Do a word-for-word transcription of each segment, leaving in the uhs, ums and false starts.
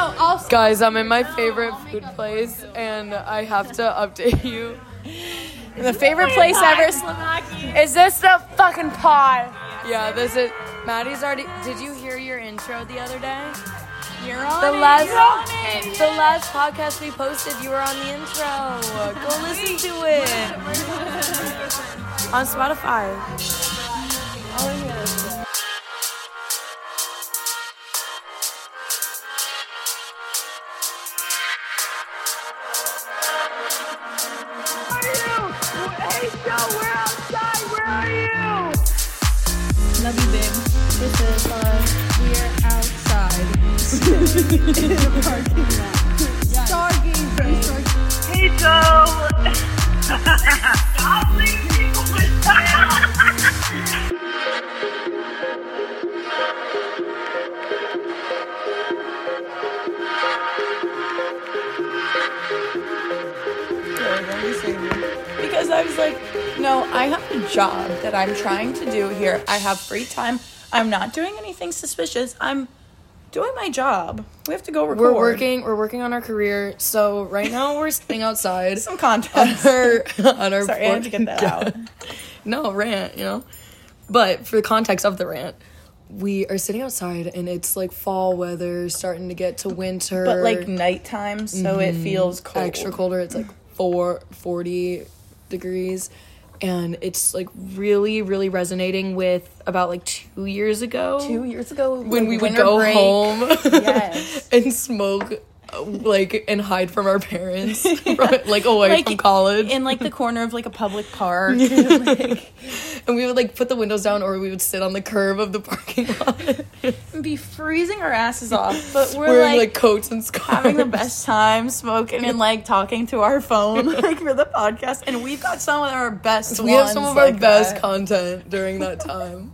No, I'll Guys, I'm in my favorite food place, and I have to update you. The favorite place ever. Is this the fucking pod? Yeah, this is. Maddie's already. Did you hear your intro the other day? You're on The it. last, You're on it. the last podcast we posted, you were on the intro. Go listen to it on Spotify. Oh yeah. Love you, babe. This is fun. We're outside. In the parking lot. Stargazing. Hey, Joe! Stop leaving people with Because I was like, no, I have a job that I'm trying to do here. I have free time. I'm not doing anything suspicious. I'm doing my job. We have to go record. We're working. We're working on our career. So right now we're sitting outside. Some on content. our, on our Sorry, I had to get that out. No, rant, you know. But for the context of the rant, we are sitting outside and it's like fall weather, starting to get to winter. But like nighttime, so mm-hmm. it feels cold. Extra colder. It's like four, forty degrees. And it's like really, really resonating with about like two years ago. Two years ago, when like, we would winter go break. home Yes. and smoke, like, and hide from our parents, from, like away Like, from college. in like the corner of like a public park. And, like, and we would like put the windows down, or we would sit on the curb of the parking lot. and be freezing our asses off, but we're Wearing like, like coats and scarves. having the best time smoking and like talking to our phone like for the podcast, and we've got some of our best We ones have some of like our best that. content during that time.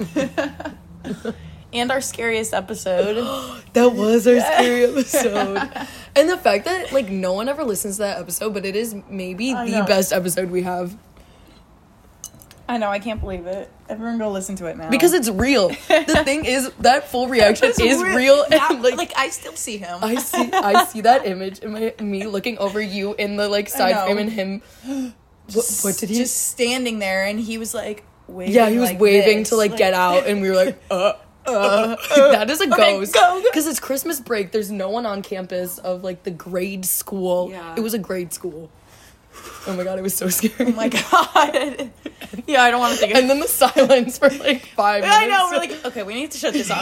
And our scariest episode. That was our scary episode. And the fact that like no one ever listens to that episode, but it is maybe I the know. best episode we have. I know, I can't believe it. Everyone go listen to it now. Because it's real. The thing is, that full reaction It's is real. real. Yeah, And like, like I still see him. I see I see that image in my me looking over you in the like side know. frame and him. What, what did he? Just standing there, and he was like waving. Yeah, he was like waving this, to like, get out, and we were like, uh, uh. That is a Okay, ghost. go, go. Because it's Christmas break. There's no one on campus of like the grade school. Yeah. It was a grade school. Oh my god, it was so scary. Oh my god. Yeah, I don't want to think of And then the silence for like five minutes. I know, we're like, okay, we need to shut this off.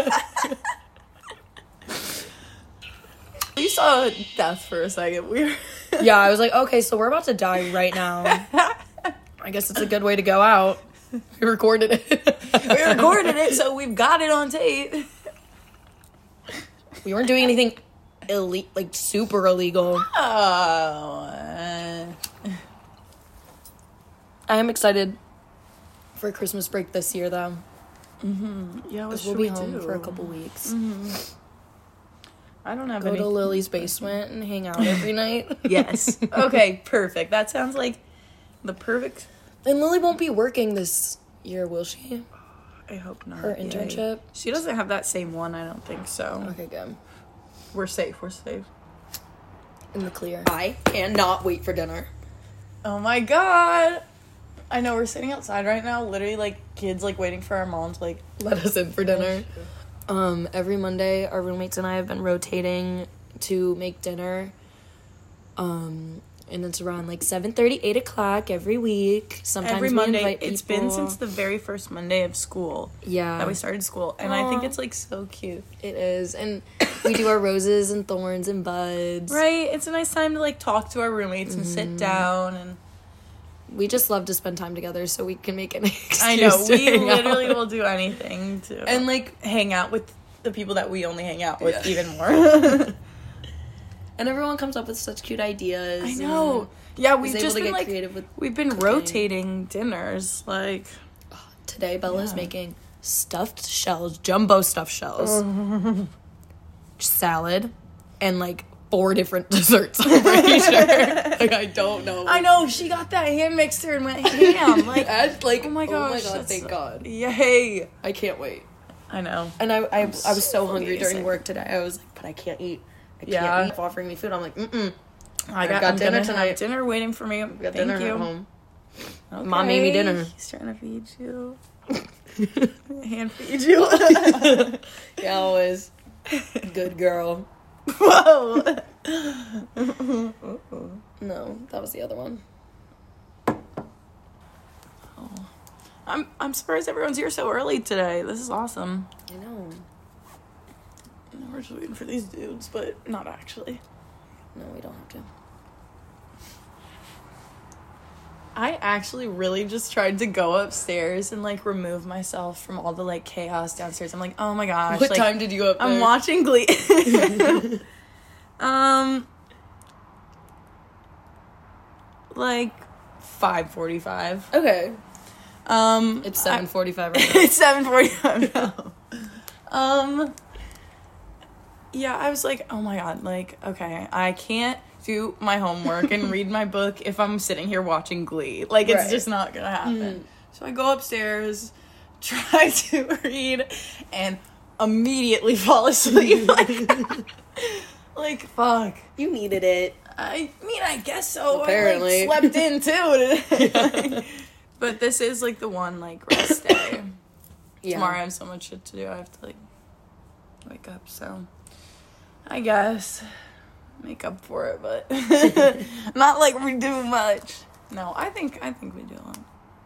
We saw death for a second. We were Yeah, I was like, okay, so we're about to die right now. I guess it's a good way to go out. We recorded it. we recorded it, so we've got it on tape. We weren't doing anything ille- like super illegal. Oh. Uh, I am excited for Christmas break this year, though. yeah, what Because should we'll be we home do? for a couple weeks. I don't have Go any. to Lily's basement and hang out every night. Yes. Okay, perfect. That sounds like the perfect. And Lily won't be working this year, will she? I hope not. Her Yay. internship? She doesn't have that same one, I don't think so. Okay, good. We're safe, we're safe. In the clear. I cannot wait for dinner. Oh my god. I know, we're sitting outside right now, literally like kids like waiting for our mom to like Let us in for dinner. Um, every Monday, our roommates and I have been rotating to make dinner. Um, and it's around like seven thirty, eight o'clock every week. Sometimes every we Monday. invite It's people. been since the very first Monday of school Yeah. that we started school, and I think Aw. it's like so cute. It is. And we do our roses and thorns and buds. Right? It's a nice time to like talk to our roommates and sit down and We just love to spend time together so we can make an excuse I know, to we hang out. literally will do anything to And like, hang out with the people that we only hang out with Yeah. even more. and everyone comes up with such cute ideas. I know. Yeah, we've able just to been get like creative with we've been cooking. rotating dinners like And today, Bella's Yeah. making stuffed shells, jumbo stuffed shells, salad, and like four different desserts. I'm pretty sure. Like, I don't know. I know, she got that hand mixer and went ham. Like, Add, like, oh my gosh. oh my god, that's- thank God. Yay. I can't wait. I know. And I, I, I was so, so hungry amazing. during work today. I was like, but I can't eat. I Yeah. can't eat. Offering me food. I'm like, mm-mm. I I've got, got I'm dinner gonna tonight. have dinner waiting for me. Got Thank dinner you. at home. Okay. Mom made me dinner. He's trying to feed you. Hand feed you. Yeah, always. Good girl. Whoa. No, that was the other one. I'm I'm surprised everyone's here so early today. This is awesome. I know. We're just waiting for these dudes, but not actually. No, we don't have to. I actually really just tried to go upstairs and like remove myself from all the like chaos downstairs. I'm like, oh my gosh. What like, time did you go up there? I'm watching Glee. um, like five forty-five. Okay. Um, It's I- seven forty-five right now. It's seven forty-five now. um, yeah, I was like, oh my god, like, okay, I can't do my homework and read my book if I'm sitting here watching Glee. Like, it's Right. just not gonna happen. Mm. So I go upstairs, try to read, and immediately fall asleep. Like, like fuck. You needed it. I mean, I guess so. Apparently. I like, slept in too today. But this is like the one like rest day. Yeah. Tomorrow I have so much shit to do. I have to like wake up. So I guess make up for it, but not like we do much. No, I think I think we do a lot.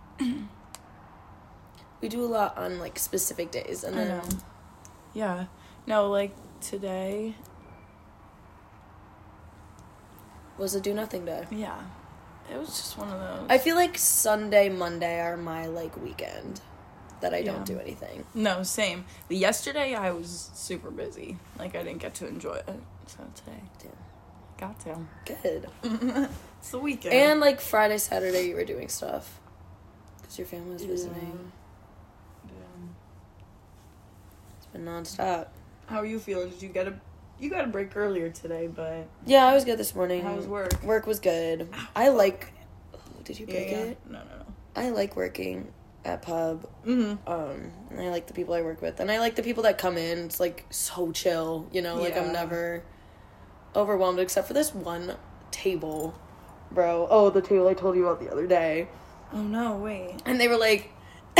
We do a lot on like specific days, and I then know. Yeah. No, like today. was a do nothing day. Yeah. It was just one of those. I feel like Sunday, Monday are my like weekend that I Yeah. don't do anything. No, same. The yesterday I was super busy. Like I didn't get to enjoy it. So today, Damn. got to. Good. It's the weekend. And like Friday, Saturday, you were doing stuff because your family was visiting. Yeah. It's been nonstop. How are you feeling? Did you get a you got a break earlier today, but Yeah, I was good this morning. how was work? Work was good. I like. Oh, did you Yeah, break yeah. it? No, no, no. I like working at pub. Mm-hmm. Um, and I like the people I work with, and I like the people that come in. It's like so chill, you know. Like Yeah. I'm never overwhelmed, except for this one table, bro. Oh, the table I told you about the other day. Oh no, wait. And they were like,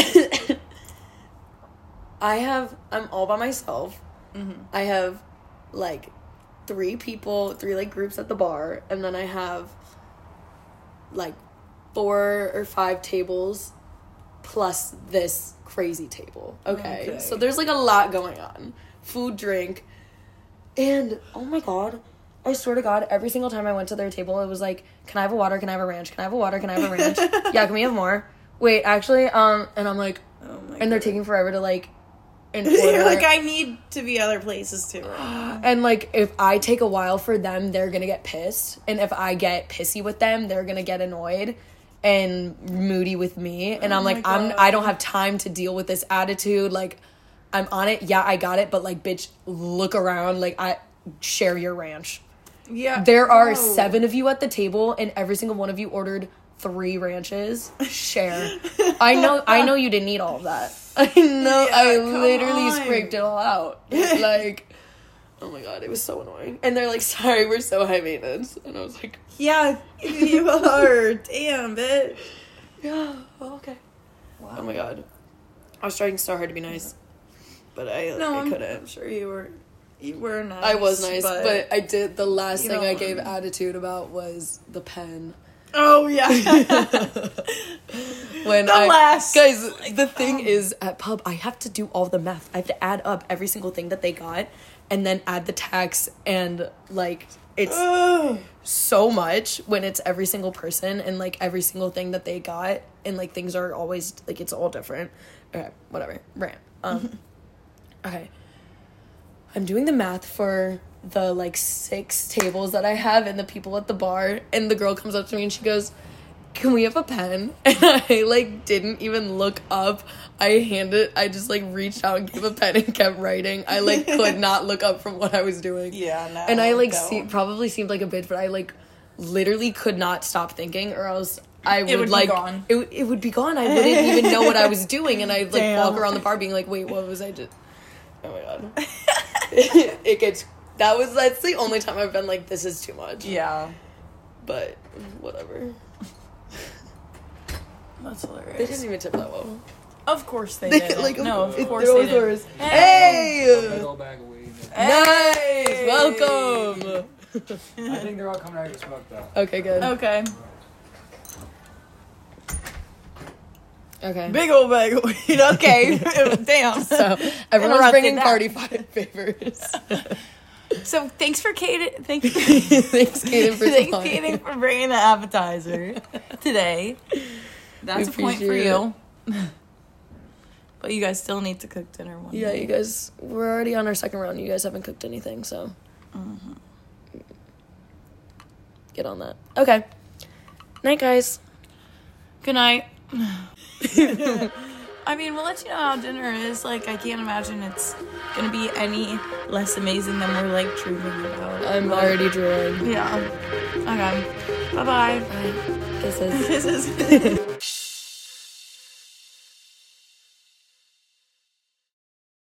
I have, I'm all by myself. Mm-hmm. I have like three people, three like groups at the bar, and then I have like four or five tables plus this crazy table. Okay. Okay. So there's like a lot going on. Food, drink. And oh my god, I swear to God, every single time I went to their table, it was like, can I have a water? Can I have a ranch? Can I have a water? Can I have a ranch? Yeah, can we have more? Wait, actually, um, and I'm like, Oh my and they're God. taking forever to like, and You're order. like, I need to be other places too. Right? And like, if I take a while for them, they're gonna get pissed, and if I get pissy with them, they're gonna get annoyed and moody with me. And Oh I'm like, my I'm, God. I don't have time to deal with this attitude. Like, I'm on it. Yeah, I got it, but like, bitch, look around. Like, I share your ranch. Yeah. There are no. seven of you at the table, and every single one of you ordered three ranches. Share. I know. I know you didn't eat all of that. I know. Yeah, I come literally on. scraped it all out. Like, oh my god, it was so annoying. And they're like, "Sorry, we're so high maintenance," and I was like, Yeah, you are. Damn, bitch. "Yeah, well, okay." Wow. Oh my god, I was trying so hard to be nice, but I, No, I I'm, couldn't. I'm sure you were. You were nice. I was nice, but, I did. The last you thing I know- gave attitude about was the pen. Oh yeah. When The I, last- guys, the thing is at pub, I have to do all the math. I have to add up every single thing that they got, and then add the tax, and like it's Ugh. so much when it's every single person and like every single thing that they got, and like things are always like it's all different. Okay, whatever. Rant. Um. Okay. I'm doing the math for the like six tables that I have and the people at the bar, and the girl comes up to me and she goes, "Can we have a pen?" And I like didn't even look up. I handed I just like reached out and gave a pen and kept writing. I like could not look up from what I was doing. Yeah, no. And I like don't. see, probably seemed like a bitch, but I like literally could not stop thinking, or else I would, would be like gone. It, would- it would be gone. I wouldn't even know what I was doing, and I'd like Damn. walk around the bar being like, "Wait, what was I just?" Oh my god. it, it gets. That was. That's the only time I've been like, this is too much. Yeah. But whatever. That's hilarious. They didn't even tip that well. Of course they, They did. like no, of it, course they're they always did. yours. Hey! Hey! Go bag of weed. Nice! Welcome! I think they're all coming out of your smoke though. Okay, good. Okay. Okay. Big old bag of weed. Okay. Damn. So, everyone's Interrupted bringing that. party five favors. So thanks for Kaden. Thank Thanks, Kaden, for Thanks, supplying. Kaden, for bringing the appetizer today. That's a We point for appreciate you. But you guys still need to cook dinner one Yeah, day. you guys, we're already on our second round. You guys haven't cooked anything, so. Mm-hmm. Get on that. Okay. Night, guys. Good night. I mean, we'll let you know how dinner is. Like, I can't imagine it's gonna be any less amazing than we're like dreaming about. I'm already drooling. Yeah. Okay. Bye bye. Bye. Kisses. This is.